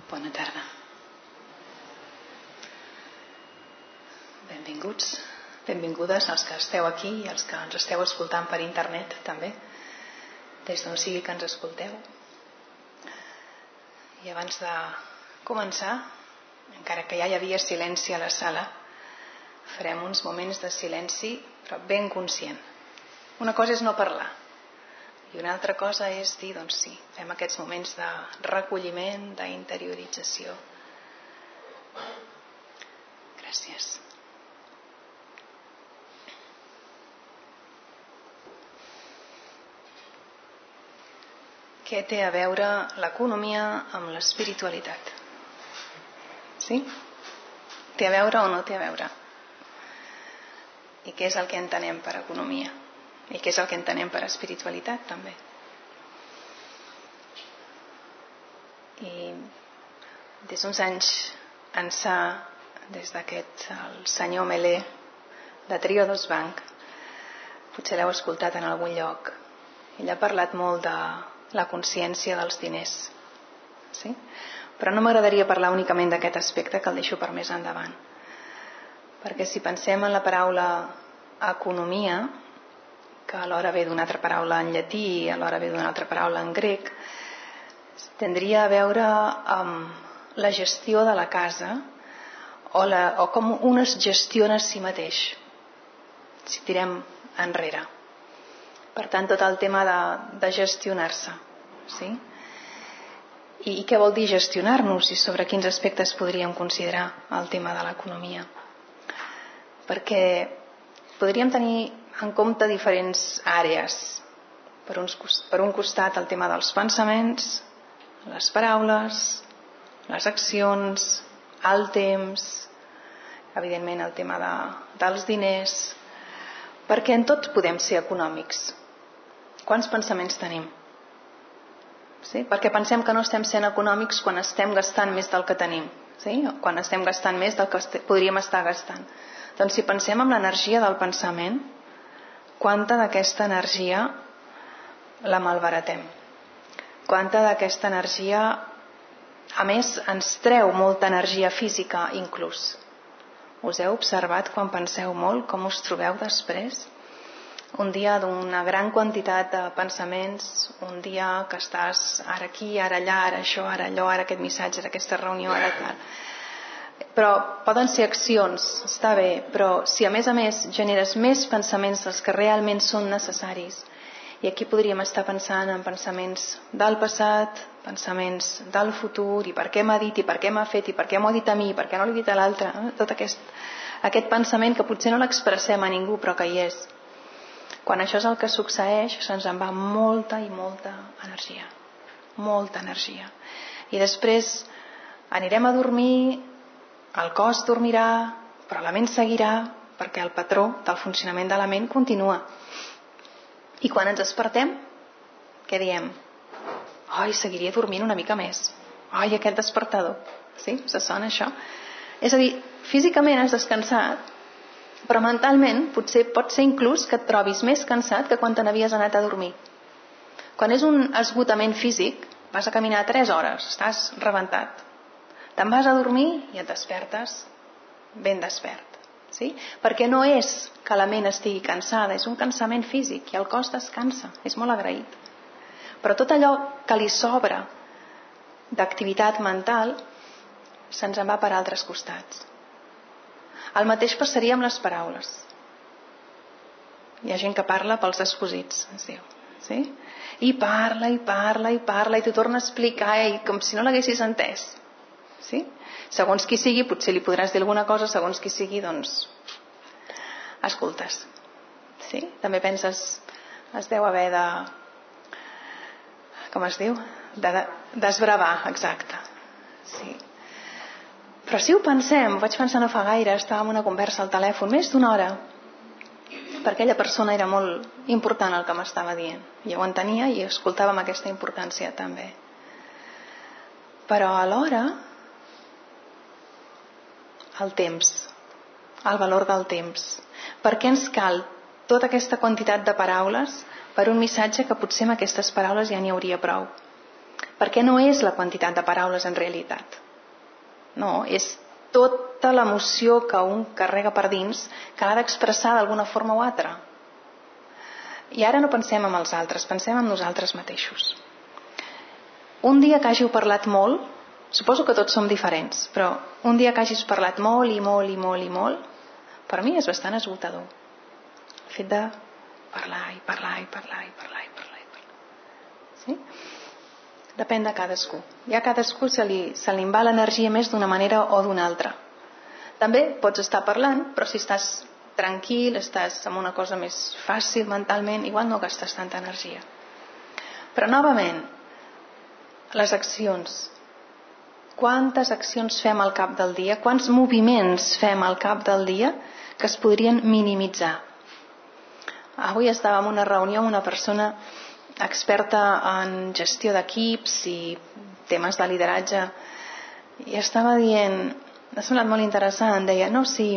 Bona tarda. Benvinguts, benvingudes als que esteu aquí i als que ens esteu escoltant per internet també, des d'on sigui que ens escolteu. I abans de començar, encara que ja hi havia silenci a la sala, farem uns moments de silenci, però ben conscient. Una cosa és no parlar i una altra cosa és dir, doncs sí, fem aquests moments de recolliment, d'interiorització. Gràcies. Què té a veure l'economia amb l'espiritualitat? Sí? Té a veure o no té a veure? I què és el que entenem per economia? I què és el que entenem per espiritualitat també? I des d'uns anys ençà, des d'aquest el senyor Melé de Triodos Bank, potser l'heu escoltat en algun lloc, ell ha parlat molt de la consciència dels diners, sí? Però no m'agradaria parlar únicament d'aquest aspecte, que el deixo per més endavant, perquè si pensem en la paraula economia, que alhora ve d'una altra paraula en llatí i alhora ve d'una altra paraula en grec, tindria a veure amb la gestió de la casa o com un es gestiona a si mateix, si tirem enrere. Per tant, tot el tema de gestionar-se, sí? I què vol dir gestionar-nos i sobre quins aspectes podríem considerar el tema de l'economia? Perquè podríem tenir en compte diferents àrees. Per un costat el tema dels pensaments, les paraules, les accions, el temps, evidentment el tema dels diners, perquè en tot podem ser econòmics. Quants pensaments tenim? Sí? Perquè pensem que no estem sent econòmics quan estem gastant més del que tenim, sí? Quan estem gastant més del que podríem estar gastant. Doncs si pensem en l'energia del pensament, quanta d'aquesta energia la malbaratem? Quanta d'aquesta energia, a més, ens treu molta energia física inclús? Us heu observat quan penseu molt com us trobeu després? Un dia d'una gran quantitat de pensaments, un dia que estàs ara aquí, ara allà, ara això, ara allò, ara aquest missatge, ara aquesta reunió, ara tal. Però poden ser accions, està bé, però si a més generes més pensaments dels que realment són necessaris, i aquí podríem estar pensant en pensaments del passat, pensaments del futur, i per què m'ha dit, i per què m'ha fet, i per què m'ho ha dit a mi, i per què no l'he dit a l'altre, tot aquest pensament que potser no l'expressem a ningú però que hi és. Quan això és el que succeeix, se'ns en va molta i molta energia. Molta energia. I després anirem a dormir, el cos dormirà, però la ment seguirà, perquè el patró del funcionament de la ment continua. I quan ens despertem, què diem? Ai, seguiria dormint una mica més. Ai, aquest despertador. Sí? Us sona això? És a dir, físicament has descansat, però mentalment potser pot ser inclús que et trobis més cansat que quan te n'havies anat a dormir. Quan és un esgotament físic, vas a caminar 3 hores, estàs rebentat. Te'n vas a dormir i et despertes ben despert. Sí? Perquè no és que la ment estigui cansada, és un cansament físic i el cos descansa, és molt agraït. Però tot allò que li sobra d'activitat mental se'ns en va per altres costats. El mateix passaria amb les paraules. Hi ha gent que parla pels descosits, es diu. Sí? I parla, i parla, i parla, i t'ho torna a explicar, i com si no l'haguessis entès. Sí? Segons qui sigui, potser li podràs dir alguna cosa, segons qui sigui, doncs escoltes. Sí? També penses, es deu haver de, com es diu? D'esbravar, exacte. Sí. Però si ho pensem, ho vaig pensar no fa gaire, estàvem en una conversa al telèfon, més d'1 hora, per aquella persona era molt important el que m'estava dient. Jo ho entenia i escoltàvem aquesta importància també. Però alhora, el temps, el valor del temps. Per què ens cal tota aquesta quantitat de paraules per un missatge que potser amb aquestes paraules ja n'hi hauria prou? Perquè no és la quantitat de paraules en realitat. No, és tota l'emoció que un carrega per dins que l'ha d'expressar d'alguna forma o altra. I ara no pensem en els altres, pensem en nosaltres mateixos. Un dia que hàgiu parlat molt, suposo que tots som diferents, però un dia que hagis parlat molt i molt i molt i molt, per mi és bastant esgotador. El fet de parlar i parlar i parlar i parlar i parlar i parlar. Sí? Depèn de cadascú. Ja a cadascú se li en va l'energia més d'una manera o d'una altra. També pots estar parlant, però si estàs tranquil, estàs amb una cosa més fàcil mentalment, igual no gastes tanta energia. Però novament, les accions. Quantes accions fem al cap del dia? Quants moviments fem al cap del dia que es podrien minimitzar? Avui estava en una reunió amb una persona experta en gestió d'equips i temes de lideratge i estava dient, m'ha semblat molt interessant, deia, no, si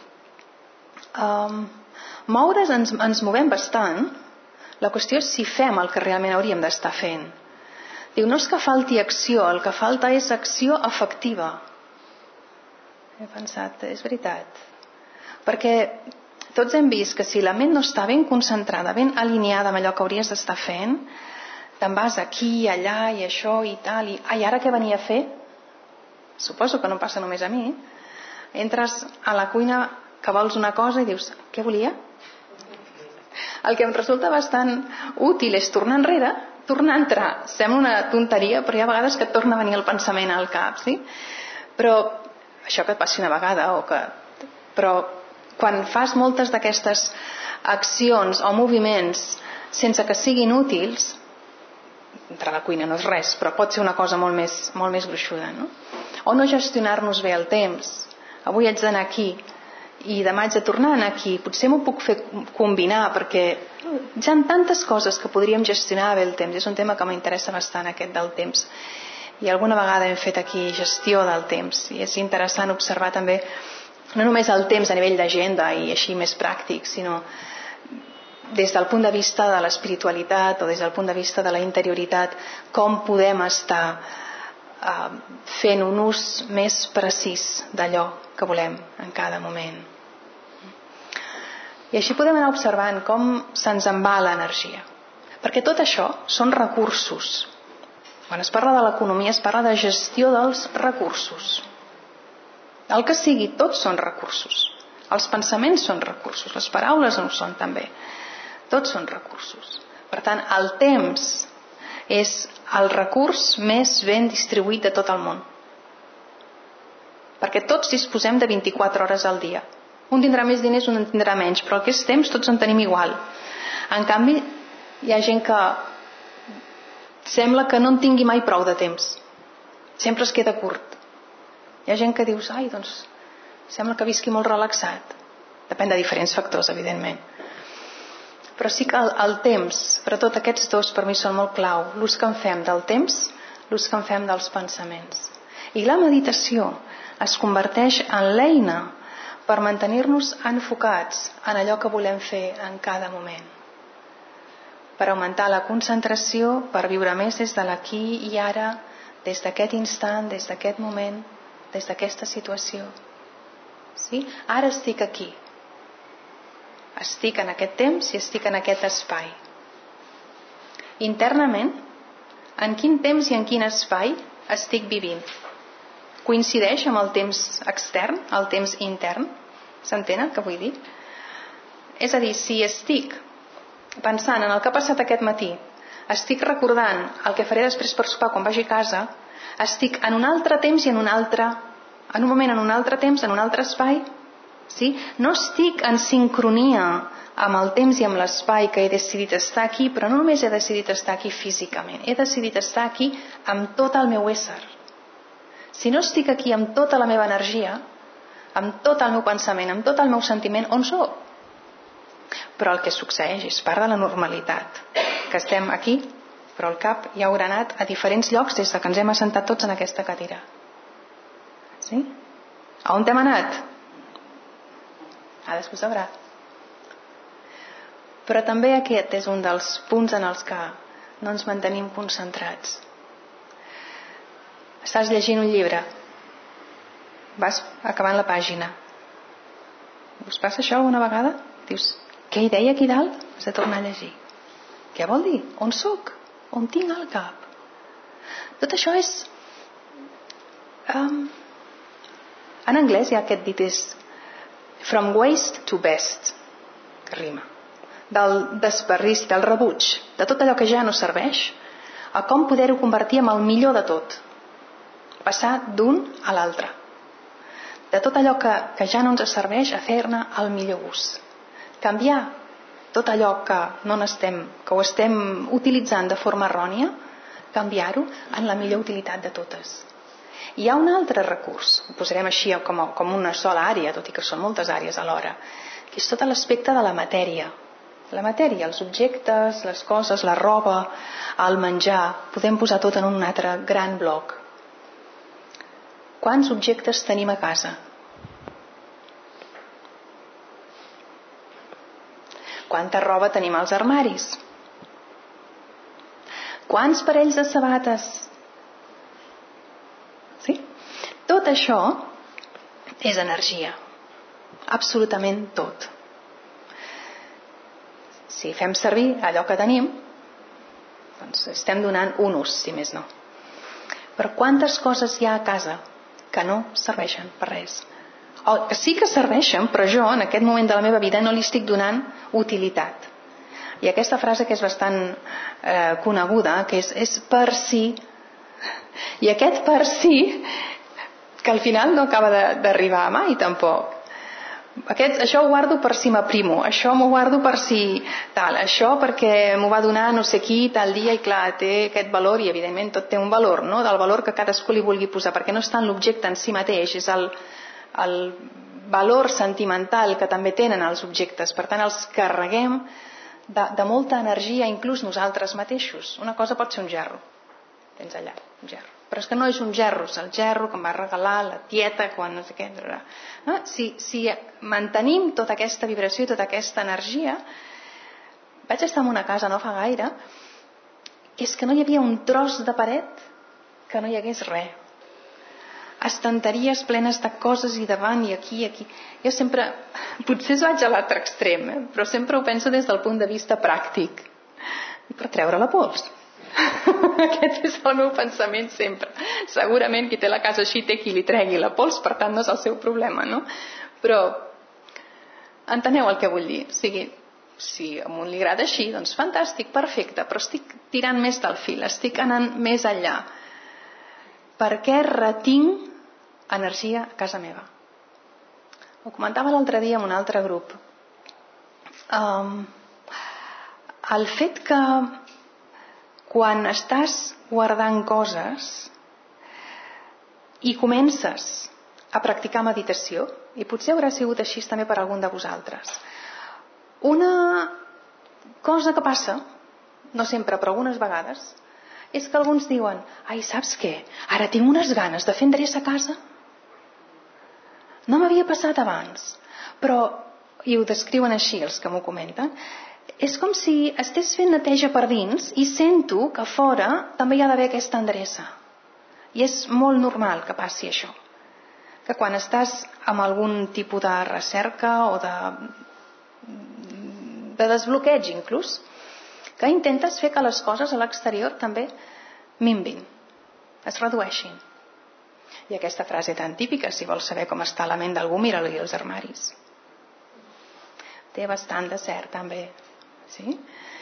moure's ens movem bastant, la qüestió és si fem el que realment hauríem d'estar fent. Diu, no és que falti acció, el que falta és acció efectiva. He pensat, és veritat. Perquè tots hem vist que si la ment no està ben concentrada, ben alineada amb allò que hauries d'estar fent, te'n vas aquí, allà i això i tal, i ara què venia a fer? Suposo que no passa només a mi. Entres a la cuina que vols una cosa i dius, què volia? El que em resulta bastant útil és tornar enrere, tornar a entrar. Sembla una tonteria, però hi ha vegades que et torna a venir el pensament al cap, sí? Però això que et passi una vegada però quan fas moltes d'aquestes accions o moviments sense que siguin útils, entrar a la cuina no és res, però pot ser una cosa molt més gruixuda, no? O no gestionar-nos bé el temps. Avui haig d'anar aquí i demà haig de tornar a anar aquí. Potser m'ho puc fer combinar perquè hi ha tantes coses que podríem gestionar bé el temps. És un tema que m'interessa bastant, aquest del temps. I alguna vegada hem fet aquí gestió del temps i és interessant observar també no només el temps a nivell d'agenda i així més pràctic, sinó des del punt de vista de l'espiritualitat o des del punt de vista de la interioritat, com podem estar fent un ús més precís d'allò que volem en cada moment. I així podem anar observant com se'ns en va l'energia. Perquè tot això són recursos. Quan es parla de l'economia es parla de gestió dels recursos. El que sigui, tots són recursos. Els pensaments són recursos, les paraules no ho són també. Tots són recursos. Per tant, el temps és el recurs més ben distribuït de tot el món. Perquè tots disposem de 24 hores al dia. Un tindrà més diners, un en tindrà menys, però el que és temps tots en tenim igual. En canvi, hi ha gent que sembla que no en tingui mai prou de temps. Sempre es queda curt. Hi ha gent que dius, ai, doncs, sembla que visqui molt relaxat. Depèn de diferents factors, evidentment. Però sí que el temps, però tots aquests dos per mi són molt clau. L'ús que en fem del temps, l'ús que en fem dels pensaments. I la meditació es converteix en l'eina per mantenir-nos enfocats en allò que volem fer en cada moment. Per augmentar la concentració, per viure més des de l'aquí i ara, des d'aquest instant, des d'aquest moment, des d'aquesta situació. Sí? Ara estic aquí. Estic en aquest temps i estic en aquest espai. Internament, en quin temps i en quin espai estic vivint? Coincideix amb el temps extern, el temps intern? S'entén el que vull dir? És a dir, si estic pensant en el que ha passat aquest matí, estic recordant el que faré després per sopar quan vagi a casa, estic en un altre temps i en un moment en un altre temps, en un altre espai, sí? No estic en sincronia amb el temps i amb l'espai que he decidit estar aquí, però no només he decidit estar aquí físicament, he decidit estar aquí amb tot el meu ésser. Si no estic aquí amb tota la meva energia, amb tot el meu pensament, amb tot el meu sentiment, on sóc? Però el que succeeix és part de la normalitat, que estem aquí, però el cap ja haurà anat a diferents llocs des que ens hem assentat tots en aquesta cadira. Sí? A on hem anat? Cadascú sabrà. Però també aquest és un dels punts en els que no ens mantenim concentrats. Estàs llegint un llibre, vas acabant la pàgina. Us passa això alguna vegada? Dius, què hi deia aquí dalt? Has de tornar a llegir. Què vol dir? On sóc? On tinc el cap? Tot això és... En anglès hi ha aquest dit, és from waste to best, que rima. Del desperdici, del rebuig, de tot allò que ja no serveix, a com poder-ho convertir en el millor de tot. Passar d'un a l'altre. De tot allò que ja no ens serveix a fer-ne el millor ús. Canviar tot allò que ho estem utilitzant de forma errònia, canviar-ho en la millor utilitat de totes. Hi ha un altre recurs, ho posarem així com una sola àrea, tot i que són moltes àrees alhora, que és tot l'aspecte de la matèria. La matèria, els objectes, les coses, la roba, el menjar, podem posar tot en un altre gran bloc. Quants objectes tenim a casa? Quanta roba tenim als armaris? Quants parells de sabates? Sí? Tot això és energia. Absolutament tot. Si fem servir allò que tenim, doncs estem donant un ús, si més no. Però quantes coses hi ha a casa que no serveixen per res? O que sí que serveixen, però jo en aquest moment de la meva vida no li estic donant utilitat. I aquesta frase que és bastant coneguda, que és per si, i aquest per si que al final no acaba d'arribar mai tampoc. Això ho guardo per si m'aprimo, això m'ho guardo per si tal, això perquè m'ho va donar no sé qui tal dia, i clar, té aquest valor, i evidentment tot té un valor, no? Del valor que cadascú li vulgui posar, perquè no està en l'objecte en si mateix, és el valor sentimental que també tenen els objectes. Per tant, els carreguem de molta energia, inclús nosaltres mateixos. Una cosa pot ser un gerro, tens allà un gerro, però és que no és un gerro, és el gerro que em va regalar la tieta quan no sé què. No? Si mantenim tota aquesta vibració i tota aquesta energia, vaig estar en una casa no fa gaire, és que no hi havia un tros de paret que no hi hagués res. Estanteries plenes de coses i davant i aquí. Jo sempre, potser vaig a l'altre extrem, però sempre ho penso des del punt de vista pràctic. Per treure la pols. Aquest és el meu pensament sempre. Segurament qui té la casa així té qui li tregui la pols, per tant no és el seu problema, no? Però enteneu el que vull dir. O sigui, si a un li agrada així, doncs fantàstic, perfecte, però estic tirant més del fil, estic anant més enllà. Per què retinc energia a casa meva? Ho comentava l'altre dia en un altre grup. El fet que quan estàs guardant coses i comences a practicar meditació, i potser haurà sigut així també per algun de vosaltres, una cosa que passa, no sempre però algunes vegades, és que alguns diuen, ai, saps què? Ara tinc unes ganes de fer endreça a casa. No m'havia passat abans. Però, i ho descriuen així els que m'ho comenten, és com si estigués fent neteja per dins i sento que fora també hi ha d'haver aquesta endreça. I és molt normal que passi això. Que quan estàs amb algun tipus de recerca o de desbloqueig inclús, que intentes fer que les coses a l'exterior també minvin, es redueixin. I aquesta frase tan típica, si vols saber com està la ment d'algú, mira-li els armaris. Té bastant de cert també. Sí?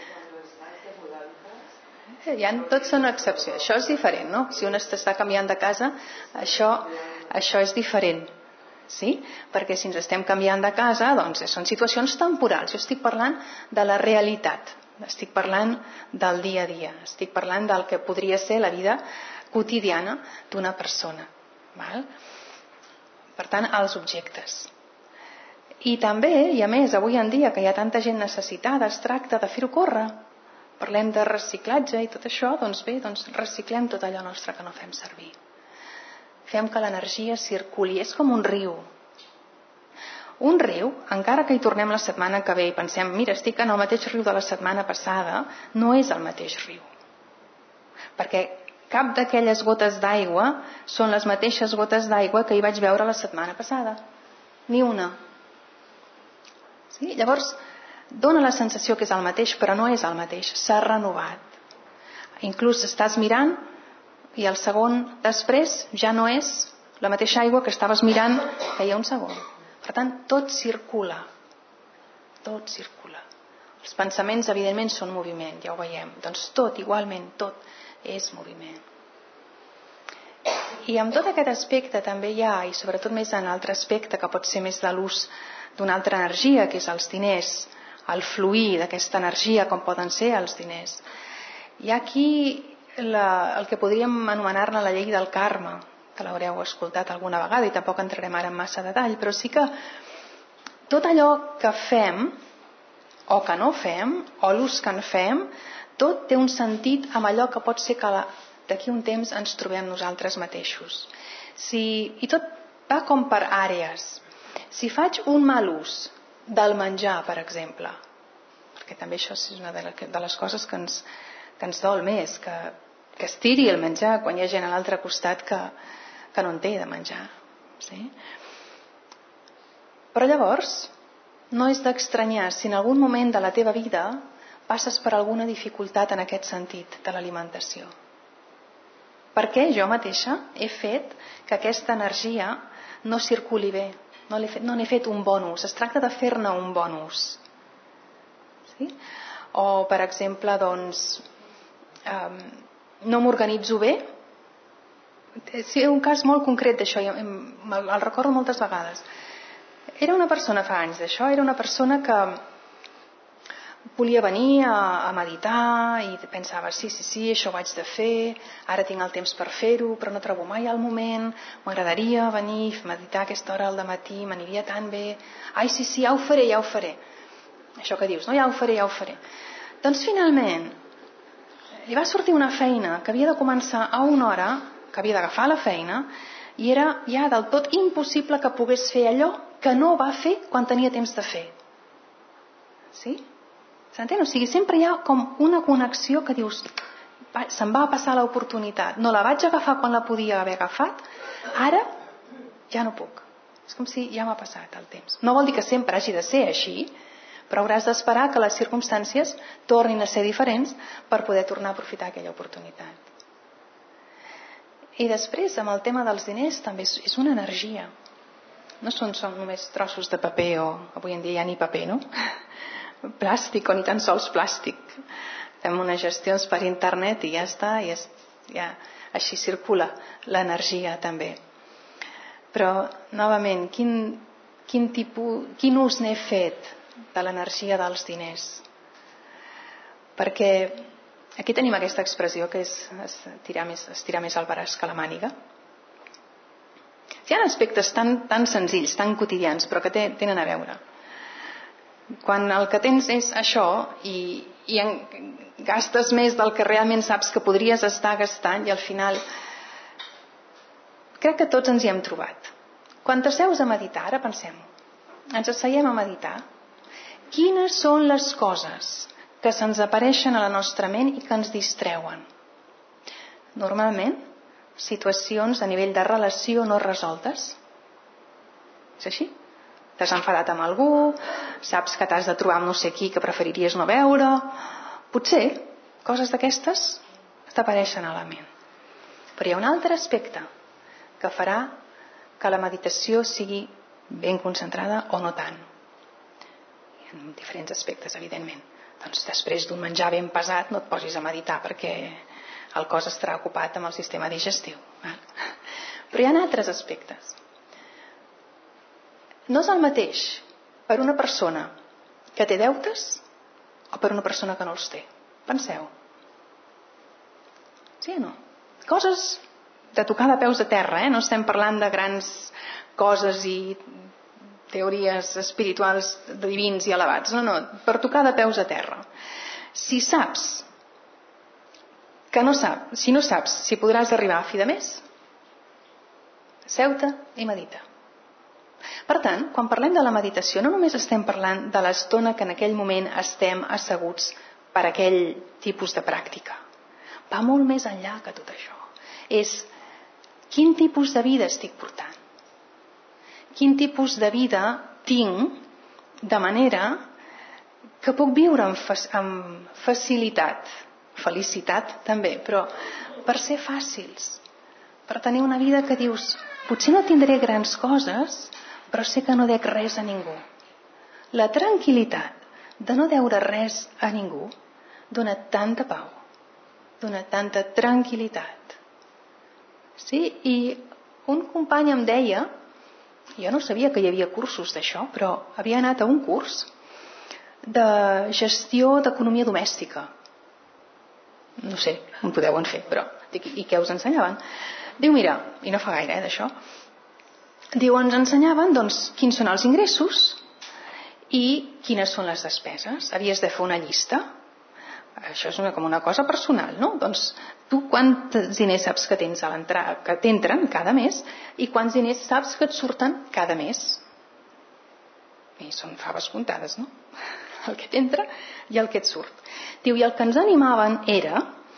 Tots són excepcions. Això és diferent, no? Si un està canviant de casa, això és diferent. Sí? Perquè si ens estem canviant de casa, doncs són situacions temporals. Jo estic parlant de la realitat. Estic parlant del dia a dia. Estic parlant del que podria ser la vida quotidiana d'una persona. Val? Per tant, els objectes. I també, i a més, avui en dia que hi ha tanta gent necessitada, es tracta de fer-ho córrer. Parlem de reciclatge i tot això, doncs bé, reciclem tot allò nostre que no fem servir. Fem que l'energia circuli, és com un riu. Un riu, encara que hi tornem la setmana que ve i pensem, mira, estic en el mateix riu de la setmana passada, no és el mateix riu. Perquè cap d'aquelles gotes d'aigua són les mateixes gotes d'aigua que hi vaig veure la setmana passada. Ni una. Sí? Llavors, dona la sensació que és el mateix, però no és el mateix. S'ha renovat. Inclús estàs mirant i el segon després ja no és la mateixa aigua que estaves mirant feia un segon. Per tant, tot circula. Tot circula. Els pensaments, evidentment, són moviment, ja ho veiem. Doncs tot, igualment, tot és moviment. I amb tot aquest aspecte també hi ha, i sobretot més en l'altre aspecte, que pot ser més de l'ús d'una altra energia, que és els diners, el fluir d'aquesta energia, com poden ser els diners. Hi ha aquí el que podríem anomenar-ne la llei del karma, que l'haureu escoltat alguna vegada i tampoc entrarem ara en massa detall, però sí que tot allò que fem o que no fem, o l'ús que en fem, tot té un sentit amb allò que pot ser que d'aquí un temps ens trobem nosaltres mateixos. I tot va com per àrees. Si faig un mal ús del menjar, per exemple, perquè també això és una de les coses que ens dol més, que es tiri el menjar quan hi ha gent a l'altre costat que no en té de menjar. Sí? Però llavors, no és d'estranyar si en algun moment de la teva vida passes per alguna dificultat en aquest sentit de l'alimentació. Perquè jo mateixa he fet que aquesta energia no circuli bé, no n'he fet un bon ús. Es tracta de fer-ne un bon ús. Sí? O, per exemple, no m'organitzo bé. És un cas molt concret d'això, el recordo moltes vegades. Era una persona, fa anys d'això, era una persona que volia venir a meditar i pensava, sí, això ho haig de fer, ara tinc el temps per fer-ho, però no trobo mai el moment, m'agradaria venir a meditar a aquesta hora al dematí, m'aniria tan bé, sí, ja ho faré. Això que dius, no? Ja ho faré. Doncs finalment, li va sortir una feina que havia de començar a una hora, que havia d'agafar la feina, i era ja del tot impossible que pogués fer allò que no va fer quan tenia temps de fer. Sí? S'entén? O sigui, sempre hi ha com una connexió que dius, se'm va passar l'oportunitat, no la vaig agafar quan la podia haver agafat, ara ja no puc. És com si ja m'ha passat el temps. No vol dir que sempre hagi de ser així, però hauràs d'esperar que les circumstàncies tornin a ser diferents per poder tornar a aprofitar aquella oportunitat. I després, amb el tema dels diners, també és una energia. No són només trossos de paper, o avui en dia ja ni paper, no? Plàstic, o ni tan sols plàstic. Fem unes gestions per internet i ja està, ja així circula l'energia també. Però, novament, quin ús n'he fet de l'energia dels diners? Perquè aquí tenim aquesta expressió que és estirar més el braç que la màniga. Hi ha aspectes tan senzills, tan quotidians, però que tenen a veure. Quan el que tens és això i gastes més del que realment saps que podries estar gastant, i al final crec que tots ens hi hem trobat. Quan t'asseus a meditar, ara pensem-ho, ens asseiem a meditar, quines són les coses que se'ns apareixen a la nostra ment i que ens distreuen? Normalment, situacions a nivell de relació no resoltes. És així? T'has enfadat amb algú, saps que t'has de trobar amb no sé qui que preferiries no veure. Potser coses d'aquestes t'apareixen a la ment. Però hi ha un altre aspecte que farà que la meditació sigui ben concentrada o no tant. Hi ha diferents aspectes, evidentment. Doncs després d'un menjar ben pesat no et posis a meditar perquè el cos estarà ocupat amb el sistema digestiu. Però hi ha altres aspectes. No és el mateix per una persona que té deutes o per una persona que no els té. Penseu. Sí o no? Coses de tocar de peus a terra, no estem parlant de grans coses i teories espirituals divins i elevats. No, per tocar de peus a terra. Si no saps si podràs arribar a fi de mes, seu-te i medita. Per tant, quan parlem de la meditació, no només estem parlant de l'estona que en aquell moment estem asseguts per aquell tipus de pràctica. Va molt més enllà que tot això. és quin tipus de vida estic portant? Quin tipus de vida tinc de manera que puc viure amb facilitat, felicitat també, però per ser fàcils, per tenir una vida que dius, potser no tindré grans coses, però sé que no dec res a ningú. La tranquil·litat de no deure res a ningú dona tanta pau, dona tanta tranquil·litat. Sí? I un company em deia, jo no sabia que hi havia cursos d'això, però havia anat a un curs de gestió d'economia domèstica. No sé, on podeu en fer, però i què us ensenyaven? Diu, mira, i no fa gaire d'això, diu, ens ensenyaven doncs, quins són els ingressos i quines són les despeses. Havies de fer una llista. Això és com una cosa personal, no? Doncs tu quants diners saps que tens a l'entrada, que t'entren cada mes, i quants diners saps que et surten cada mes. I són faves comptades, no? El que t'entra i el que et surt. Diu, i el que ens animaven era,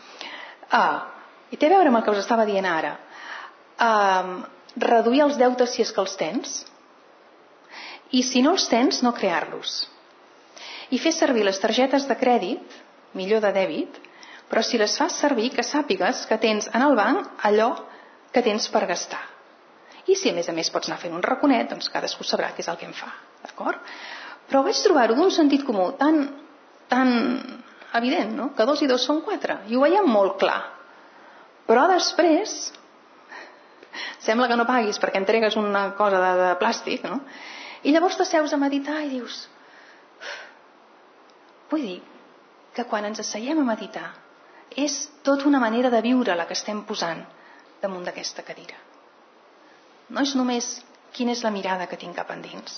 i té a veure amb el que us estava dient ara, reduir els deutes si és que els tens, i si no els tens, no crear-los. I fer servir les targetes de crèdit, millor de dèbit, però si les fas servir, que sàpigues que tens en el banc allò que tens per gastar. I si a més pots anar fent un raconet, doncs cadascú sabrà què és el que em fa, d'acord? Però vaig trobar-ho d'un sentit comú tan evident, no? Que 2 i 2 són 4, i ho veiem molt clar. Però després sembla que no paguis perquè entregues una cosa de plàstic, no? I llavors t'asseus a meditar i dius, vull dir que quan ens asseiem a meditar és tota una manera de viure la que estem posant damunt d'aquesta cadira. No és només quina és la mirada que tinc cap endins.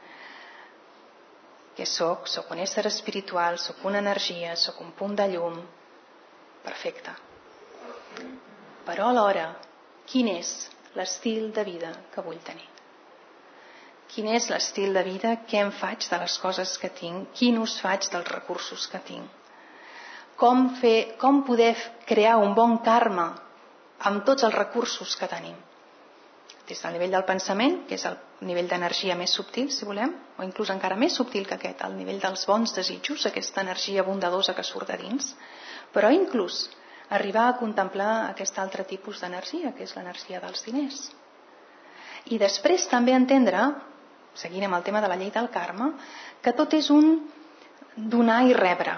Què soc? Soc un ésser espiritual, soc una energia, soc un punt de llum. Perfecte. Però alhora, quin és l'estil de vida que vull tenir? Quin és l'estil de vida? Què em faig de les coses que tinc? Quin ús faig dels recursos que tinc? Com poder crear un bon karma amb tots els recursos que tenim? Des del nivell del pensament, que és el nivell d'energia més subtil, si volem, o inclús encara més subtil que aquest, el nivell dels bons desitjos, aquesta energia bondadosa que surt de dins, però inclús arribar a contemplar aquest altre tipus d'energia, que és l'energia dels diners. I després també entendre, seguint amb el tema de la llei del karma, que tot és un donar i rebre.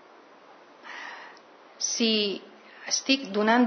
Si estic donant,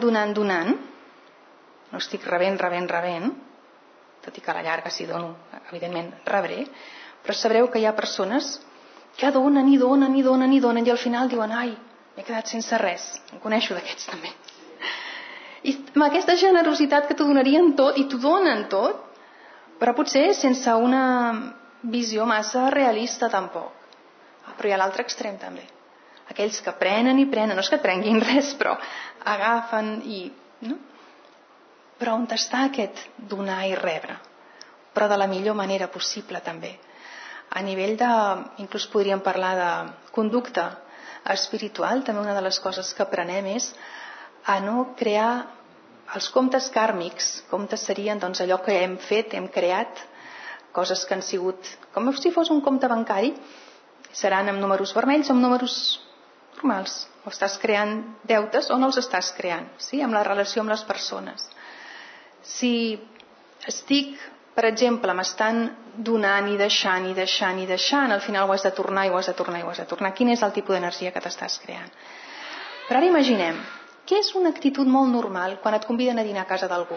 no estic rebent, tot i que a la llarga si dono, evidentment rebré, però sabreu que hi ha persones que donen i al final diuen, ai, m'he quedat sense res. En coneixo d'aquests també. I amb aquesta generositat que t'ho donarien tot i t'ho donen tot, però potser sense una visió massa realista tampoc. Però hi ha l'altre extrem també. Aquells que prenen i prenen, no és que et prenguin res, però agafen i... No? Però on està aquest donar i rebre? Però de la millor manera possible també. A nivell de... Inclús podríem parlar de conducta espiritual, també una de les coses que aprenem és a no crear els comptes kàrmics. Comptes serien doncs, allò que hem fet, hem creat, coses que han sigut com si fos un compte bancari, seran amb números vermells o amb números normals. O estàs creant deutes o no els estàs creant, sí? Amb la relació amb les persones. Si estic, per exemple, m'estan donant i deixant, al final ho has de tornar i ho has de tornar. Quin és el tipus d'energia que t'estàs creant? Però ara imaginem, què és una actitud molt normal quan et conviden a dinar a casa d'algú?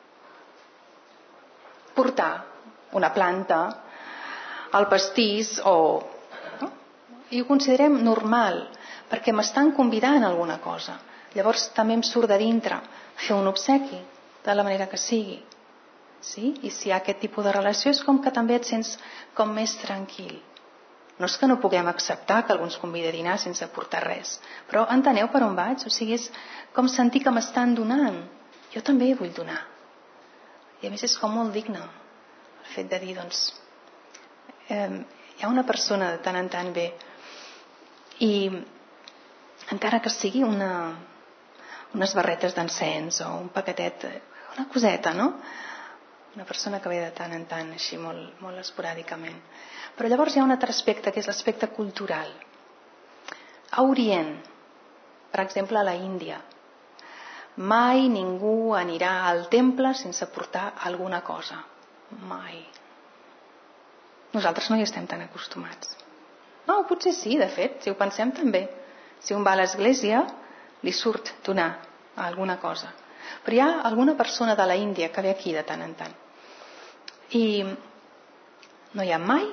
Portar una planta, el pastís o... No? I ho considerem normal, perquè m'estan convidant a alguna cosa. Llavors també em surt de dintre fer un obsequi, de la manera que sigui. Sí? I si hi ha aquest tipus de relació és com que també et sents com més tranquil. No és que no puguem acceptar que algú ens convidi a dinar sense portar res, però enteneu per on vaig? O sigui, és com sentir que m'estan donant. Jo també vull donar. I a més és com molt digne el fet de dir, doncs, hi ha una persona de tant en tant bé i encara que sigui una unes barretes d'encens o un paquetet, una coseta, no? Una persona que ve de tant en tant, així molt, molt esporàdicament. Però llavors hi ha un altre aspecte, que és l'aspecte cultural. A Orient, per exemple a la Índia, mai ningú anirà al temple sense portar alguna cosa. Mai. Nosaltres no hi estem tan acostumats. No, potser sí, de fet, si ho pensem també. Si un va a l'església, li surt donar alguna cosa. Però hi ha alguna persona de la Índia que ve aquí de tant en tant. I no hi ha mai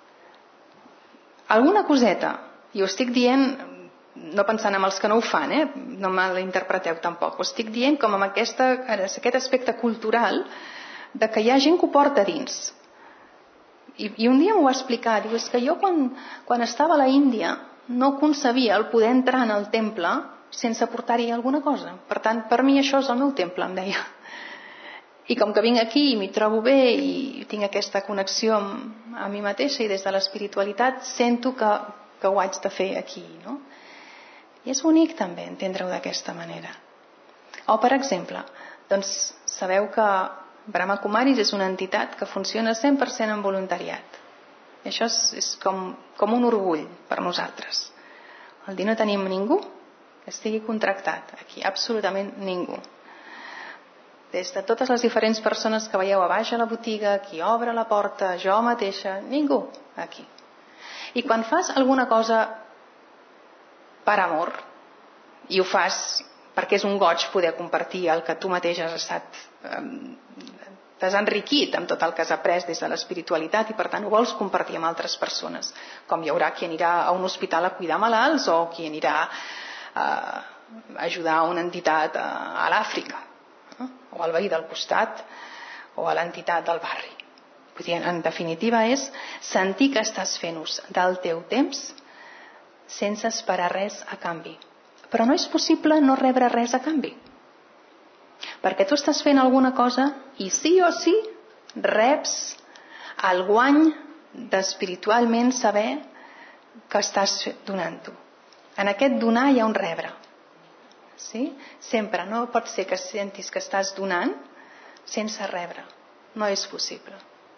alguna coseta, i ho estic dient no pensant en els que no ho fan, no me l'interpreteu tampoc, ho estic dient com amb aquest aspecte cultural de que hi ha gent que ho porta dins. I un dia m'ho va explicar, diu, és que jo quan estava a la Índia no concebia el poder entrar en el temple sense portar-hi alguna cosa. Per tant, per mi això és el meu temple, em deia. I com que vinc aquí i m'hi trobo bé i tinc aquesta connexió amb mi mateixa i des de l'espiritualitat sento que ho haig de fer aquí, no? I és bonic també entendre-ho d'aquesta manera. O per exemple, doncs sabeu que Brahma Kumaris és una entitat que funciona 100% en voluntariat. I això és com un orgull per nosaltres. El dir no tenim ningú que estigui contractat aquí, absolutament ningú. Des de totes les diferents persones que veieu a baix a la botiga, qui obre la porta, jo mateixa, ningú aquí. I quan fas alguna cosa per amor, i ho fas perquè és un goig poder compartir el que tu mateix has estat, t'has enriquit amb tot el que has après des de l'espiritualitat i per tant ho vols compartir amb altres persones, com hi haurà qui anirà a un hospital a cuidar malalts o qui anirà a ajudar una entitat a l'Àfrica, o al veí del costat o a l'entitat del barri. Vull dir, en definitiva és sentir que estàs fent ús del teu temps sense esperar res a canvi. Però no és possible no rebre res a canvi, perquè tu estàs fent alguna cosa i sí o sí reps el guany d'espiritualment saber que estàs donant-ho. En aquest donar hi ha un rebre. Sí? Sempre, no pot ser que sentis que estàs donant sense rebre. No és possible.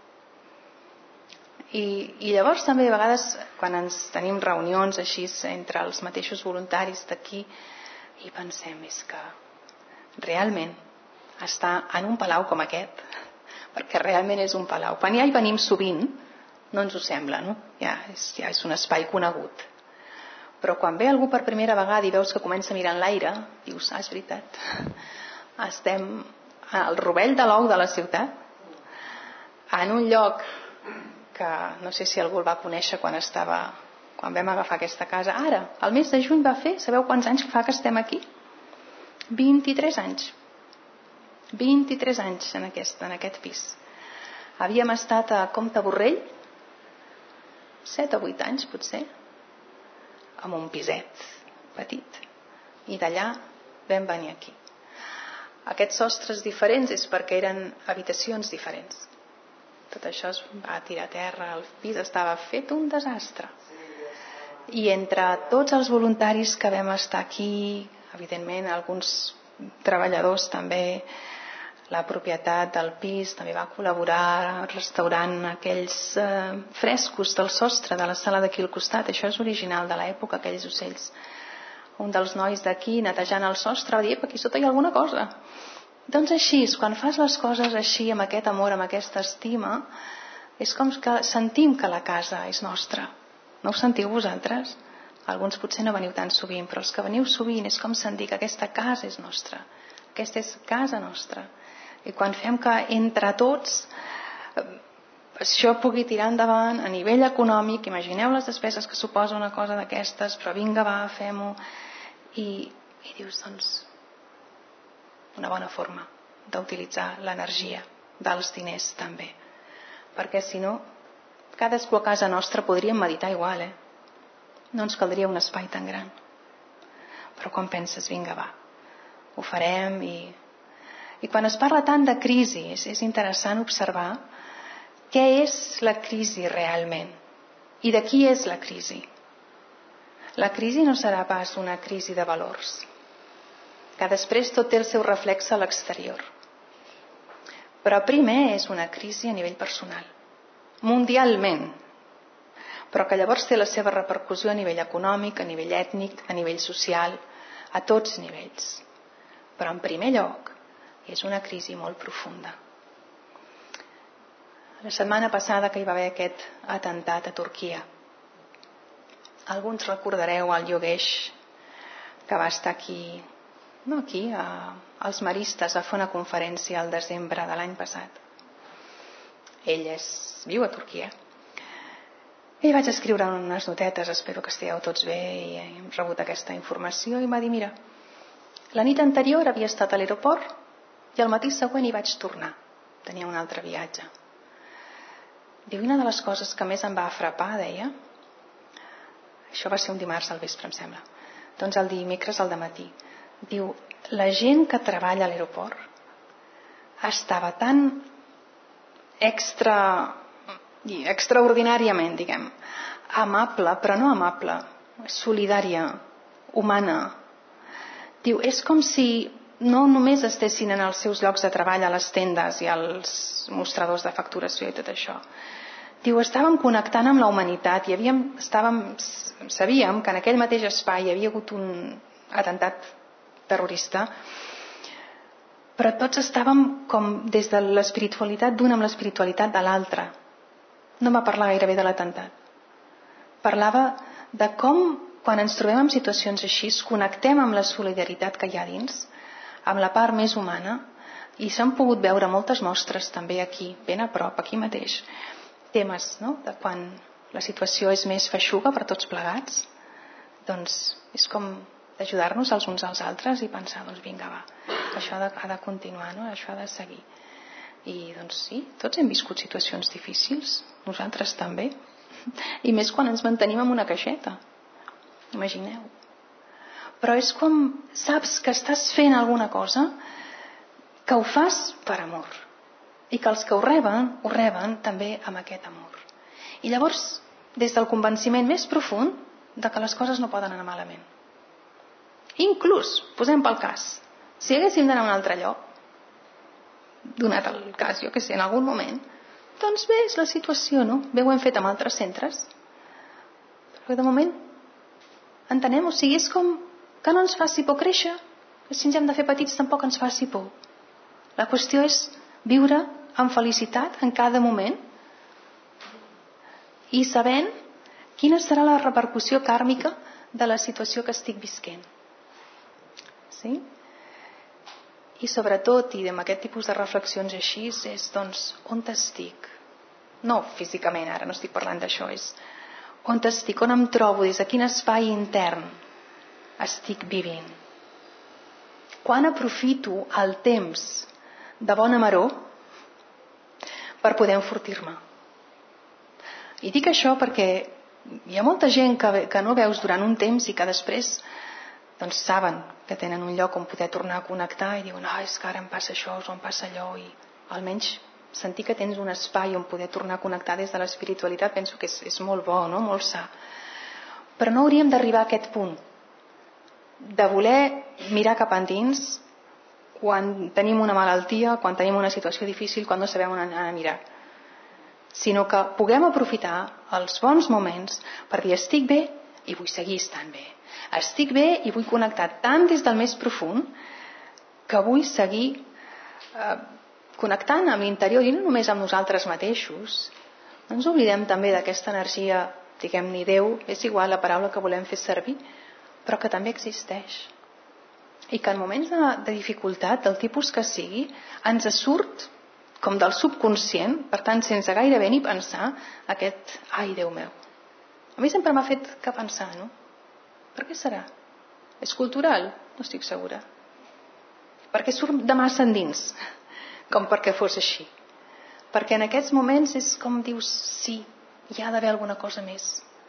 I llavors també a vegades quan ens tenim reunions així entre els mateixos voluntaris d'aquí i pensem, és que realment estar en un palau com aquest, perquè realment és un palau, quan ja hi venim sovint no ens ho sembla, no? Ja és un espai conegut. Però quan ve algú per primera vegada i veus que comença a mirar en l'aire, dius, és veritat, estem al rovell de l'ou de la ciutat, en un lloc que no sé si algú el va conèixer quan vam agafar aquesta casa. Ara, el mes de juny va fer, sabeu quants anys fa que estem aquí? 23 anys. 23 anys en aquest pis. Havíem estat a Comte Borrell 7 o 8 anys potser, amb un piset petit, i d'allà vam venir aquí. Aquests sostres diferents és perquè eren habitacions diferents. Tot això es va tirar a terra, el pis estava fet un desastre. I entre tots els voluntaris que vam estar aquí, evidentment alguns treballadors també, la propietat del pis també va col·laborar restaurant aquells frescos del sostre de la sala d'aquí al costat. Això és original de l'època, aquells ocells. Un dels nois d'aquí netejant el sostre va dir, aquí sota hi ha alguna cosa. Doncs així, quan fas les coses així, amb aquest amor, amb aquesta estima, és com que sentim que la casa és nostra. No ho sentiu vosaltres? Alguns potser no veniu tan sovint, però els que veniu sovint és com sentir que aquesta casa és nostra. Aquesta és casa nostra. I quan fem que entre tots això pugui tirar endavant a nivell econòmic, imagineu les despeses que suposa una cosa d'aquestes, però vinga, va, fem-ho, i dius, doncs, una bona forma d'utilitzar l'energia dels diners també, perquè si no cadascú a casa nostra podríem meditar igual, no ens caldria un espai tan gran, però quan penses, vinga, va, ho farem. I quan es parla tant de crisi, és interessant observar què és la crisi realment i de qui és la crisi. La crisi no serà pas una crisi de valors, que després tot té el seu reflex a l'exterior. Però primer és una crisi a nivell personal, mundialment, però que llavors té la seva repercussió a nivell econòmic, a nivell ètnic, a nivell social, a tots nivells. Però en primer lloc és una crisi molt profunda. La setmana passada que hi va haver aquest atemptat a Turquia, alguns recordareu el Yogesh, que va estar aquí, als Maristes, a fer una conferència al desembre de l'any passat. Ell viu a Turquia. I vaig escriure unes notetes, espero que estigueu tots bé i hem rebut aquesta informació, i em va dir, mira, la nit anterior havia estat a l'aeroport i al matí següent hi vaig tornar. Tenia un altre viatge. Diu, una de les coses que més em va frapar, deia, això va ser un dimarts al vespre, em sembla, doncs el dimecres al dematí, diu, la gent que treballa a l'aeroport estava tan extraordinàriament, diguem, amable, però no amable, solidària, humana. Diu, és com si no només estessin en els seus llocs de treball, a les tendes i als mostradors de facturació i tot això. Diu, estàvem connectant amb la humanitat i sabíem que en aquell mateix espai hi havia hagut un atemptat terrorista, però tots estàvem com des de l'espiritualitat d'un amb l'espiritualitat de l'altre. No va parlar gairebé de l'atemptat. Parlava de com, quan ens trobem en situacions així, connectem amb la solidaritat que hi ha dins, amb la part més humana, i s'han pogut veure moltes mostres també aquí, ben a prop, aquí mateix, temes, no?, de quan la situació és més feixuga per tots plegats, doncs és com d'ajudar-nos els uns als altres i pensar, doncs vinga, va, això ha de continuar, no?, això ha de seguir. I doncs sí, tots hem viscut situacions difícils, nosaltres també, i més quan ens mantenim en una caixeta, imagineu. Però és com, saps que estàs fent alguna cosa que ho fas per amor i que els que ho reben també amb aquest amor. I llavors, des del convenciment més profund de que les coses no poden anar malament. Inclús, posem pel cas, si haguéssim d'anar a un altre lloc, donat el cas, jo que sé, en algun moment, doncs bé, és la situació, no? Bé, ho hem fet amb altres centres, però de moment entenem, o sigui, és com que no ens faci por créixer, que si ens hem de fer petits tampoc ens faci por. La qüestió és viure amb felicitat en cada moment i sabent quina serà la repercussió kàrmica de la situació que estic visquent. Sí? I sobretot, i amb aquest tipus de reflexions així, és doncs on estic? No físicament, ara no estic parlant d'això, és on estic, on em trobo, des de quin espai intern estic vivint. Quan aprofito el temps de bona maror per poder enfortir-me. I dic això perquè hi ha molta gent que no veus durant un temps i que després doncs saben que tenen un lloc on poder tornar a connectar i diuen, és que ara em passa això o em passa allò, i almenys sentir que tens un espai on poder tornar a connectar des de l'espiritualitat penso que és molt bo, no? Molt sa. Però no hauríem d'arribar a aquest punt de voler mirar cap endins quan tenim una malaltia, quan tenim una situació difícil, quan no sabem on anar a mirar, sinó que puguem aprofitar els bons moments per dir, estic bé i vull seguir estant bé, estic bé i vull connectar tant des del més profund que vull seguir connectant amb l'interior i no només amb nosaltres mateixos. No ens oblidem també d'aquesta energia, diguem-ne Déu, és igual la paraula que volem fer servir, però que també existeix i que en moments de dificultat del tipus que sigui ens surt com del subconscient, per tant sense gairebé ni pensar aquest, ai Déu meu. A mi sempre m'ha fet que pensar, no? Per què serà? És cultural? No estic segura. Perquè surt de massa endins com perquè fos així, perquè en aquests moments és com dius, sí, hi ha d'haver alguna cosa més.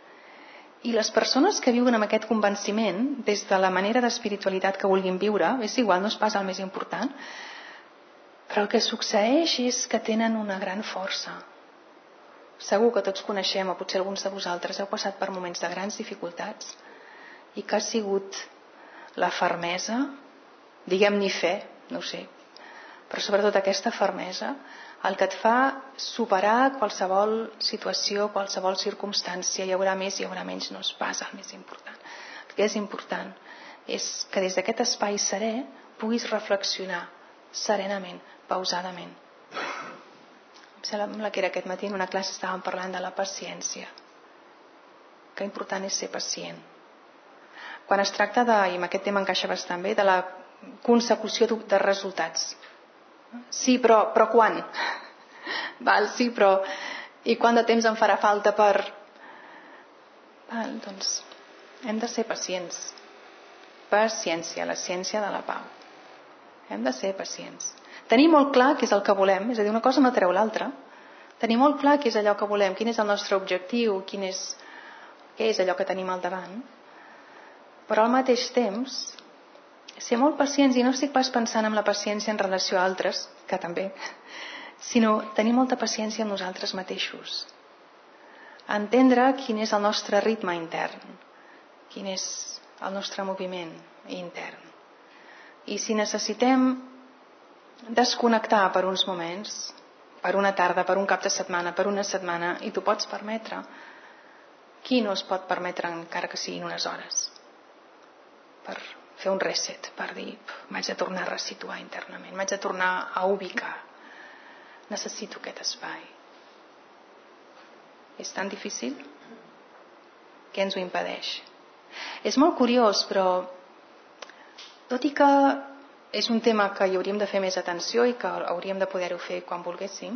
I les persones que viuen amb aquest convenciment, des de la manera d'espiritualitat que vulguin viure, és igual, no és pas el més important, però el que succeeix és que tenen una gran força. Segur que tots coneixem, o potser alguns de vosaltres heu passat per moments de grans dificultats i que ha sigut la fermesa diguem-n'hi fe, no ho sé, però sobretot aquesta fermesa, el que et fa superar qualsevol situació, qualsevol circumstància, hi haurà més, hi haurà menys, no és pas el més important. El que és important és que des d'aquest espai serè puguis reflexionar serenament, pausadament. Em sembla que era aquest matí en una classe estàvem parlant de la paciència, que important és ser pacient. Quan es tracta de, i amb aquest tema encaixa bastant bé, de la consecució de resultats. Sí, però quan? Val, sí, però i quant de temps em farà falta per... Val, doncs hem de ser pacients. Paciència, la ciència de la pau. Hem de ser pacients. Tenir molt clar què és el que volem, és a dir, una cosa no treu l'altra. Tenir molt clar què és allò que volem, quin és el nostre objectiu, què és allò que tenim al davant. Però al mateix temps, ser molt pacients, i no estic pas pensant en la paciència en relació a altres, que també, sinó tenir molta paciència amb nosaltres mateixos. Entendre quin és el nostre ritme intern, quin és el nostre moviment intern. I si necessitem desconnectar per uns moments, per una tarda, per un cap de setmana, per una setmana, i t'ho pots permetre, qui no es pot permetre encara que siguin unes hores? Per fer un reset, per dir, m'haig de tornar a resituar internament, m'haig de tornar a ubicar. Necessito aquest espai. És tan difícil? Què ens ho impedeix? És molt curiós, però tot i que és un tema que hi hauríem de fer més atenció i que hauríem de poder-ho fer quan volguéssim,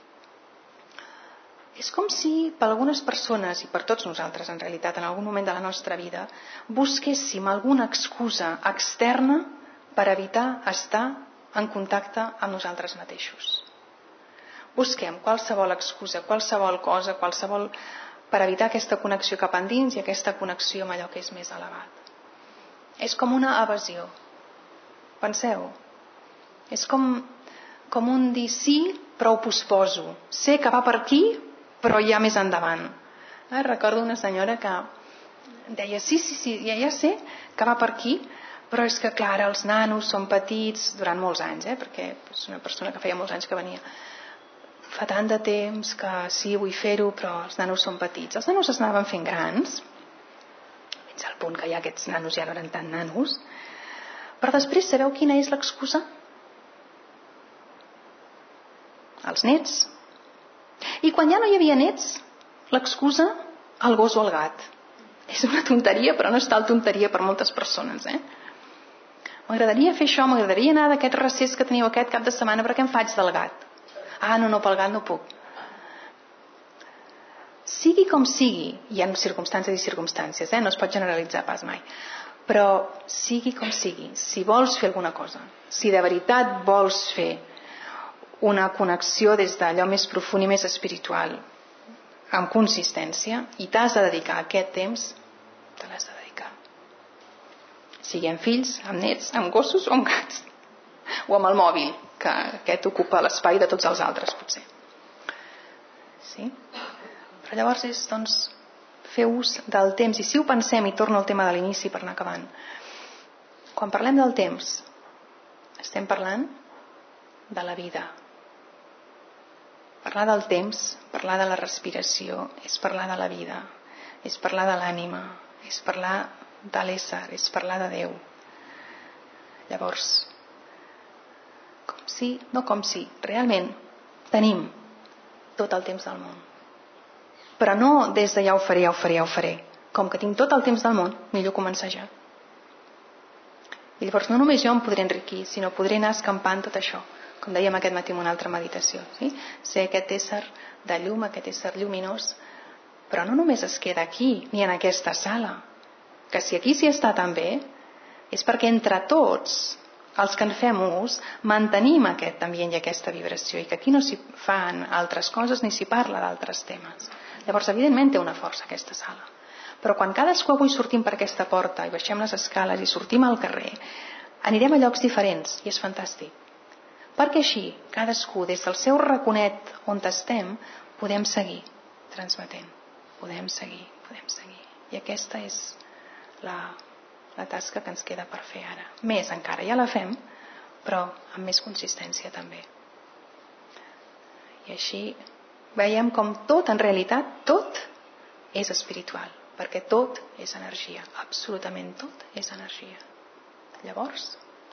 és com si per algunes persones, i per tots nosaltres en realitat, en algun moment de la nostra vida, busquéssim alguna excusa externa per evitar estar en contacte amb nosaltres mateixos. Busquem qualsevol excusa, qualsevol cosa, per evitar aquesta connexió cap endins i aquesta connexió amb allò que és més elevat. És com una evasió. Penseu, és com un dir sí, però ho posposo. Sé que va per aquí, però ja més endavant. Recordo una senyora que deia sí, ja sé que va per aquí, però és que clar, els nanos són petits, durant molts anys, perquè és una persona que feia molts anys que venia. Fa tant de temps que sí, vull fer-ho, però els nanos són petits. Els nanos es anaven fent grans, fins al punt que ja aquests nanos ja no eren tan nanos, però després sabeu quina és l'excusa? Els nets. I quan ja no hi havia nets, l'excusa, el gos o el gat. És una tonteria, però no és tal tonteria per moltes persones. M'agradaria fer això, m'agradaria anar d'aquest recés que teniu aquest cap de setmana, però què em faig del gat? No, pel gat no puc. Sigui com sigui, hi ha circumstàncies i circumstàncies, no es pot generalitzar pas mai, però sigui com sigui, si vols fer alguna cosa, si de veritat vols fer una connexió des d'allò més profund i més espiritual, amb consistència, i t'has de dedicar aquest temps, te l'has de dedicar. Sigui amb fills, amb nets, amb gossos o amb gats, o amb el mòbil, que aquest ocupa l'espai de tots els altres, potser. Sí? Però llavors és, doncs, fer ús del temps. I si ho pensem, i torno al tema de l'inici per anar acabant, quan parlem del temps, estem parlant de la vida. Parlar del temps, parlar de la respiració, és parlar de la vida, és parlar de l'ànima, és parlar de l'ésser, és parlar de Déu. Llavors, realment tenim tot el temps del món. Però no des de ja ho faré. Com que tinc tot el temps del món, millor començar ja. I llavors no només jo em podré enriquir, sinó podré anar escampant tot això, com dèiem aquest matí en una altra meditació. Sí? Ser aquest ésser de llum, aquest ésser lluminós, però no només es queda aquí, ni en aquesta sala, que si aquí s'hi està tan bé, és perquè entre tots els que en fem ús mantenim aquest ambient i aquesta vibració, i que aquí no s'hi fan altres coses ni s'hi parla d'altres temes. Llavors evidentment té una força aquesta sala, però quan cadascú avui sortim per aquesta porta i baixem les escales i sortim al carrer, anirem a llocs diferents i és fantàstic, perquè així cadascú des del seu raconet on estem podem seguir transmetent, podem seguir, i aquesta és la la tasca que ens queda per fer ara. Més encara, ja la fem, però amb més consistència també. I així veiem com tot, en realitat, tot és espiritual, perquè tot és energia, absolutament tot és energia. Llavors,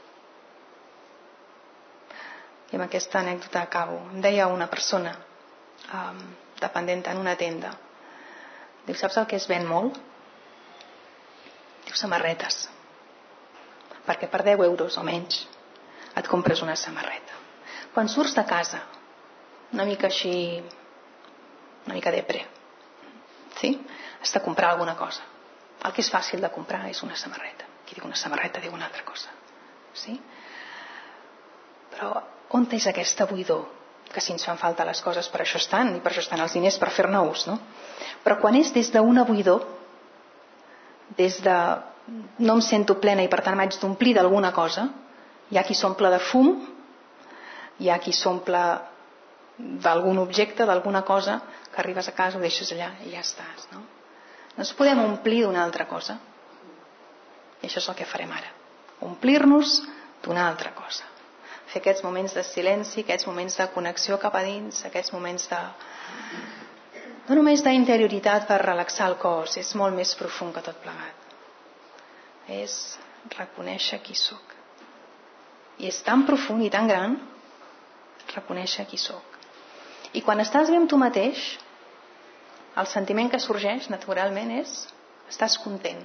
i amb aquesta anècdota acabo, em deia una persona dependent en una tenda, diu, saps el que es ven molt? Diu, samarretes, perquè per 10 euros o menys et compres una samarreta. Quan surts de casa, una mica així, una mica depre, sí? Has de comprar alguna cosa. El que és fàcil de comprar és una samarreta. Qui diu una samarreta diu una altra cosa, sí? Però on és aquesta buidor? Que si ens fan falta les coses, per això estan, i per això estan els diners, per fer-ne ús, no? Però quan és des d'una buidor, des de no em sento plena i per tant m'haig d'omplir d'alguna cosa, hi ha qui s'omple de fum, hi ha qui s'omple d'algun objecte, d'alguna cosa, que arribes a casa, ho deixes allà i ja estàs, no? No ens podem omplir d'una altra cosa. I això és el que farem ara. Omplir-nos d'una altra cosa. Fer aquests moments de silenci, aquests moments de connexió cap a dins, aquests moments de... no només d'interioritat per relaxar el cos, és molt més profund que tot plegat. És reconèixer qui sóc. I és tan profund i tan gran reconèixer qui sóc. I quan estàs bé amb tu mateix, el sentiment que sorgeix naturalment és estàs content.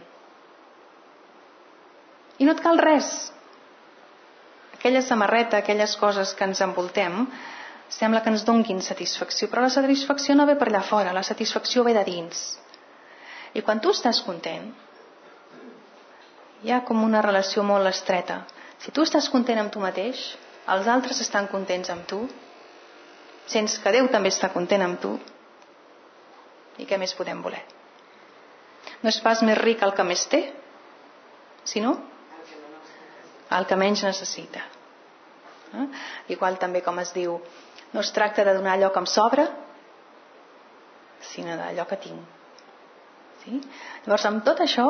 I no et cal res. Aquella samarreta, aquelles coses que ens envoltem, sembla que ens donguin satisfacció, però la satisfacció no ve per allà fora, la satisfacció ve de dins. I quan tu estàs content, hi ha com una relació molt estreta. Si tu estàs content amb tu mateix, els altres estan contents amb tu, sents que Déu també està content amb tu, i què més podem voler? No és pas més ric el que més té, sinó el que menys necessita. Igual també com es diu, no es tracta de donar allò que em sobra, sinó d'allò que tinc. Sí? Llavors amb tot això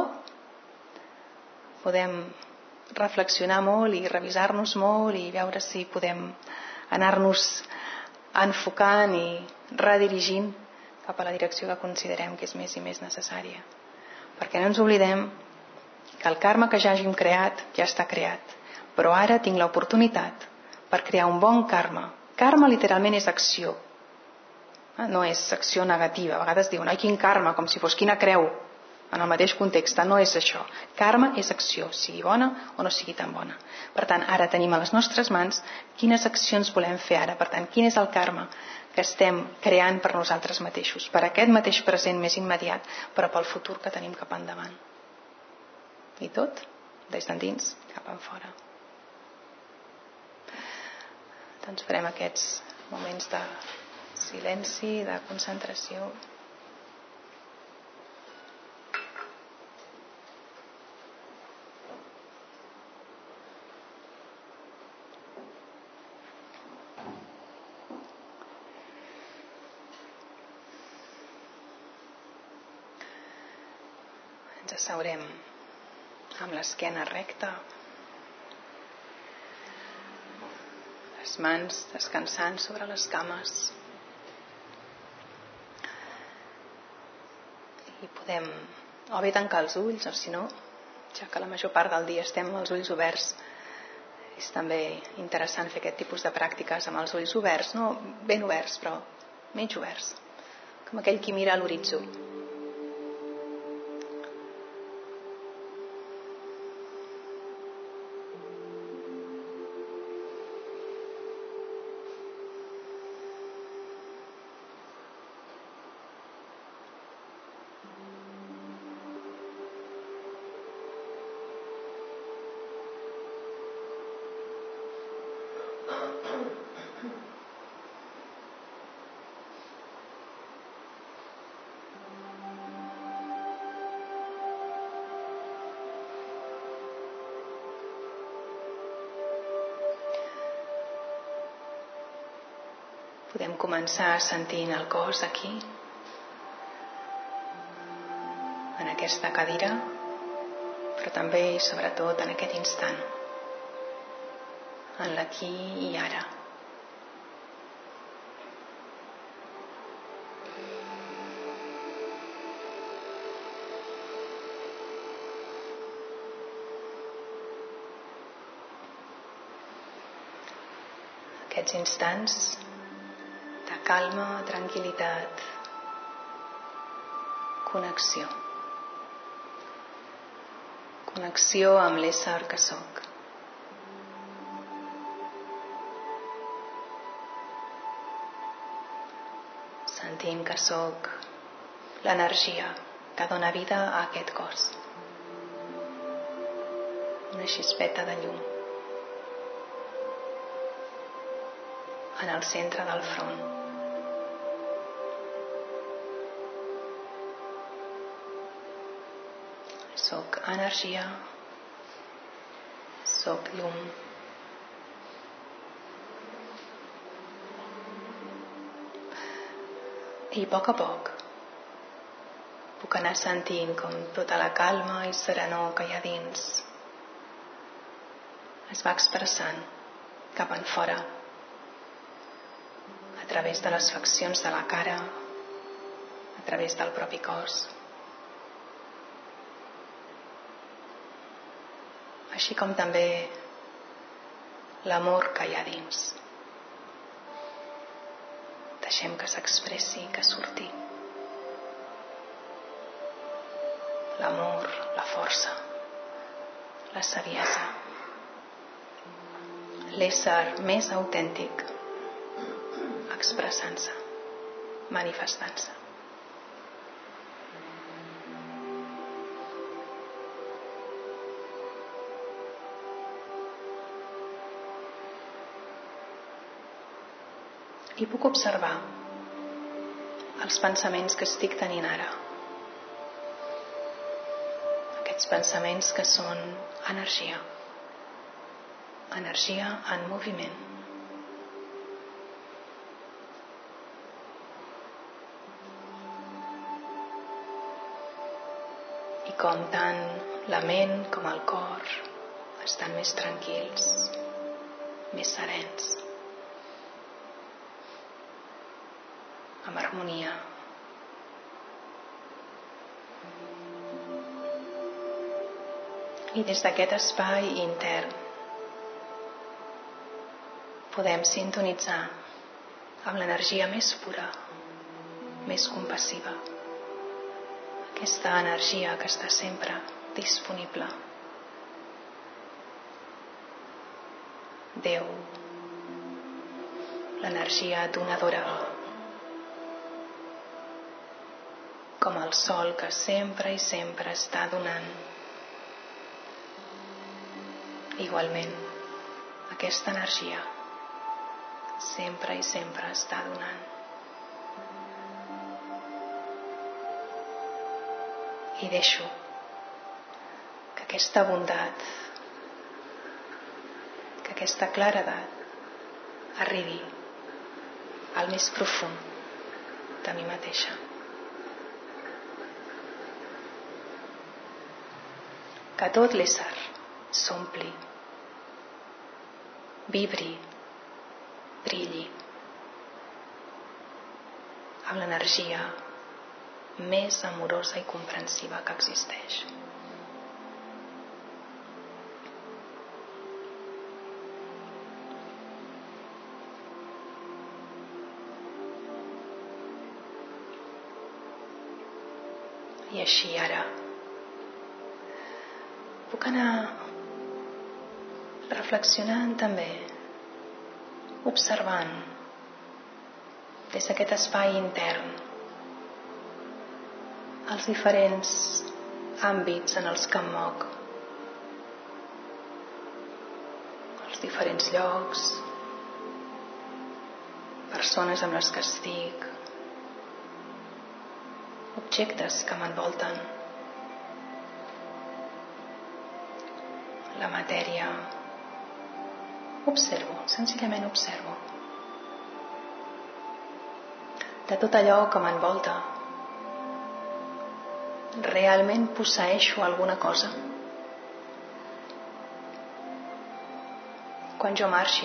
podem reflexionar molt i revisar-nos molt i veure si podem anar-nos enfocant i redirigint cap a la direcció que considerem que és més i més necessària. Perquè no ens oblidem que el karma que ja hàgim creat ja està creat, però ara tinc l'oportunitat per crear un bon karma. Karma literalment és acció, no és acció negativa. A vegades diuen, ai, quin karma, com si fos quina creu, en el mateix context. No és això. Karma és acció, sigui bona o no sigui tan bona. Per tant, ara tenim a les nostres mans quines accions volem fer ara. Per tant, quin és el karma que estem creant per nosaltres mateixos, per aquest mateix present més immediat, però pel futur que tenim cap endavant. I tot des d'endins cap enfora. Doncs farem aquests moments de silenci, de concentració. Ens asseurem amb l'esquena recta, les mans descansant sobre les cames, i podem o bé tancar els ulls, o si no, ja que la major part del dia estem amb els ulls oberts, és també interessant fer aquest tipus de pràctiques amb els ulls oberts, no ben oberts, però mig oberts, com aquell qui mira a l'horitzó. Podem començar sentint el cos aquí, en aquesta cadira, però també i sobretot en aquest instant, en l'aquí i ara. Aquests instants de calma, tranquil·litat, connexió. Connexió amb l'ésser que sóc. Sentint que sóc l'energia que dona vida a aquest cos. Una xispeta de llum en el centre del front. Soc energia, soc llum. I a poc puc anar sentint com tota la calma i serenor que hi ha dins es va expressant cap enfora, a través de les faccions de la cara, a través del propi cos. Així com també l'amor que hi ha dins. Deixem que s'expressi, que surti. L'amor, la força, la saviesa. L'ésser més autèntic expressant-se, manifestant-se. I puc observar els pensaments que estic tenint ara. Aquests pensaments que són energia. Energia en moviment. I com tant la ment com el cor estan més tranquils, més serens, amb harmonia. I des d'aquest espai intern podem sintonitzar amb l'energia més pura, més compassiva. Aquesta energia que està sempre disponible. Déu, l'energia donadora, com el sol que sempre i sempre està donant. Igualment, aquesta energia sempre i sempre està donant. I deixo que aquesta bondat, que aquesta claredat arribi al més profund de mi mateixa. Que tot l'ésser s'ompli, vibri, brilli amb l'energia més amorosa i comprensiva que existeix. I així ara puc anar reflexionant també, observant des d'aquest espai intern els diferents àmbits en els que em moc, els diferents llocs, persones amb les que estic, objectes que m'envolten, la matèria. Observo, senzillament observo. De tot allò que m'envolta, realment posseeixo alguna cosa? quan jo marxi,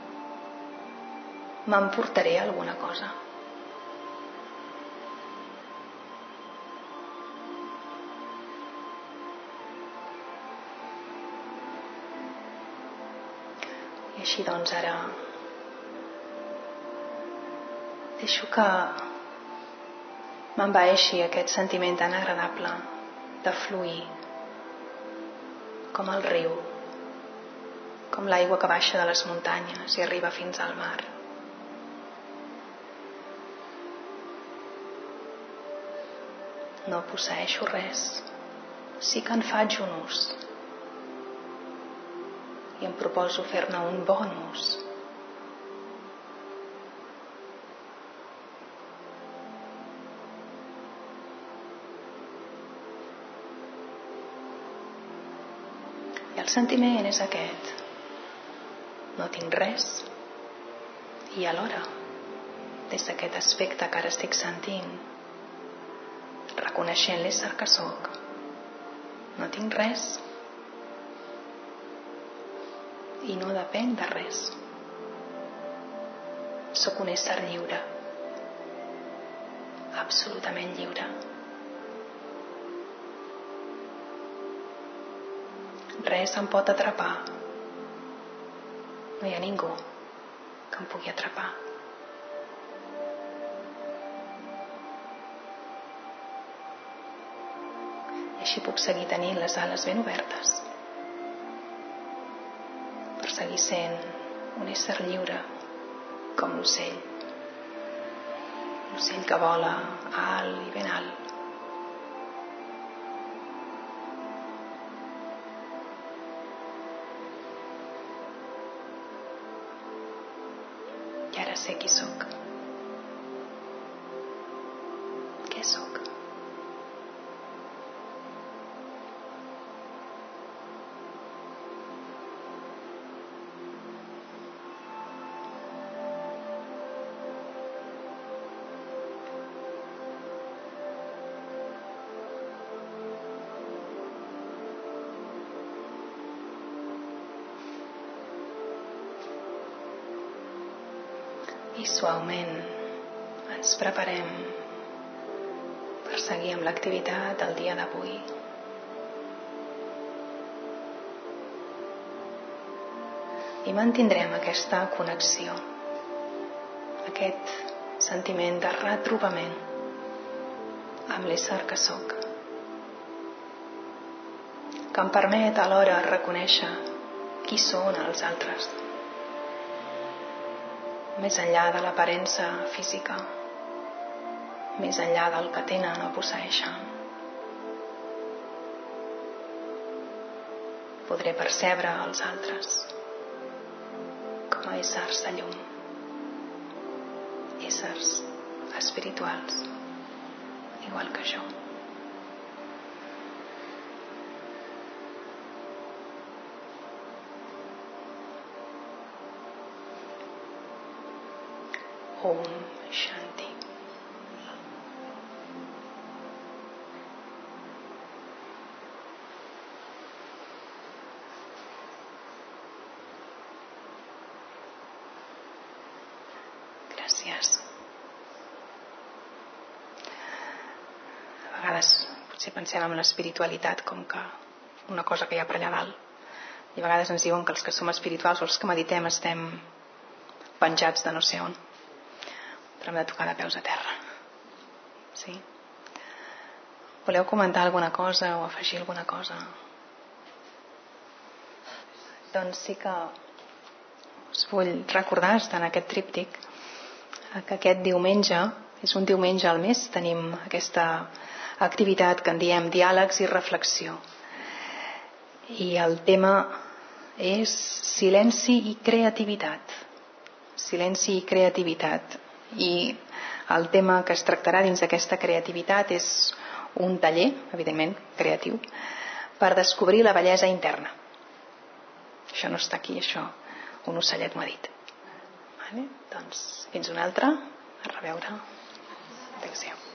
m'emportaré alguna cosa. I així doncs ara deixo que m'envaeixi aquest sentiment tan agradable de fluir com el riu, com l'aigua que baixa de les muntanyes i arriba fins al mar. No posseeixo res, sí que en faig un ús i em proposo fer-ne un bon ús. I el sentiment és aquest. No tinc res i alhora, des d'aquest aspecte que ara estic sentint, reconeixent l'ésser que sóc, no tinc res i no depenc de res. Sóc un ésser lliure, absolutament lliure. Res em pot atrapar. No hi ha ningú que em pugui atrapar. I així puc seguir tenint les ales ben obertes per seguir sent un ésser lliure com l'ocell. L'ocell que vola alt i ben alt. I ara sé qui sóc. Què sóc? I suaument ens preparem per seguir amb l'activitat del dia d'avui. I mantindrem aquesta connexió, aquest sentiment de retrobament amb l'ésser que sóc, que em permet alhora reconèixer qui són els altres, més enllà de l'aparença física, més enllà del que tenen o posseeixen. Podré percebre els altres com a éssers de llum, éssers espirituals, igual que jo. Om Shanti. Gràcies. A vegades potser pensem en l'espiritualitat com que una cosa que hi ha per allà dalt. I a vegades ens diuen que els que som espirituals o els que meditem estem penjats de no sé on. Però hem de tocar de peus a terra. Sí? Voleu comentar alguna cosa o afegir alguna cosa? Doncs sí que us vull recordar, estar en aquest tríptic, que aquest diumenge, és un diumenge al mes, tenim aquesta activitat que en diem diàlegs i reflexió. I el tema és silenci i creativitat. Silenci i creativitat. I el tema que es tractarà dins d'aquesta creativitat és un taller, evidentment creatiu, per descobrir la bellesa interna. Això no està aquí, això un ocellet m'ho ha dit. Vale? Doncs fins una altra, a reveure. Adéu-siau.